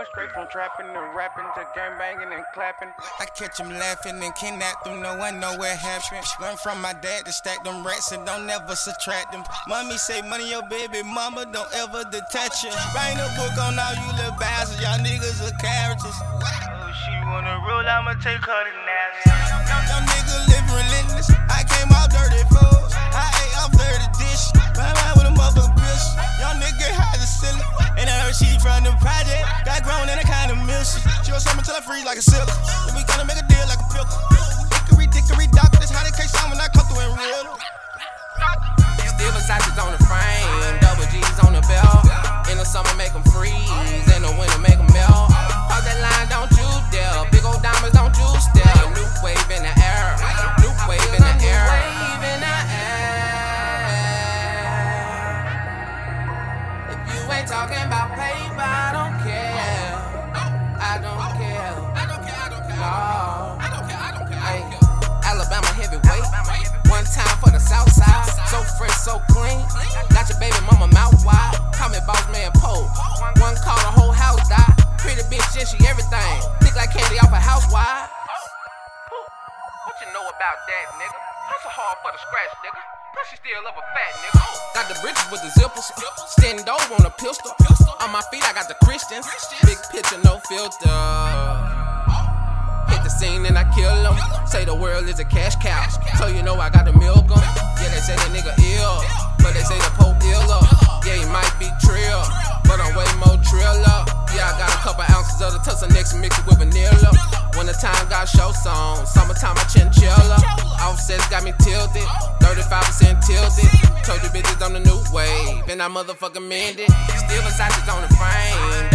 Going straight from trapping to rapping to gang banging and clapping. I catch them laughing and kidnap them, no one know what happened. Learn from my dad to stack them racks and don't ever subtract them. Mommy say money your baby mama, don't ever detach you. Write a book on all you little bastards, y'all niggas are characters. Oh, she wanna roll, I'ma take her to Nazareth. Young nigga living relentless, I came out dirty fools. I ate off dirty dish, ran around with a motherfucking bitch. Young nigga high as a ceiling, and I heard she from the project. Got grown and I kinda miss it. She was something till I freeze like a silk. Then we gonna make a deal like a pickle. Dickory dock, that's how they case sound when I come through and real. Still Versace's on the frame, double G's on the belt. In the summer make them freeze, in the winter make them melt. Pause that line, don't you dare. Big old diamonds, don't you stare. New wave in the air, new wave in the air. If you ain't talking about paper, I don't care. I don't care. No. Alabama heavyweight. One time for the south side. So fresh, so clean. Got your baby mama mouth wide. Call me boss man Poe. One call, the whole house died. Pretty bitch, and she everything. Thick like candy off a housewife. What you know about that, nigga? Hustle hard for the scratch, nigga. Plus she still love a fat nigga. Got the britches with the zippers. Standing over on a pistol. On my feet I got the Christians. Big picture, no filter. Hit the scene and I kill him. Say the world is a cash cow. So you know I got to milk him. Yeah, they say that nigga ill, but they say the Pope iller. Yeah, he might be trill, but I'm way more triller. Yeah, I got a couple ounces of the Tussa next mix it with vanilla. When the time got show songs, summertime I chinchilla. Offsets got me tilted, 35% tilted. Told you bitches I'm the new wave, and I motherfucking mend it. Still Versace's on the frame.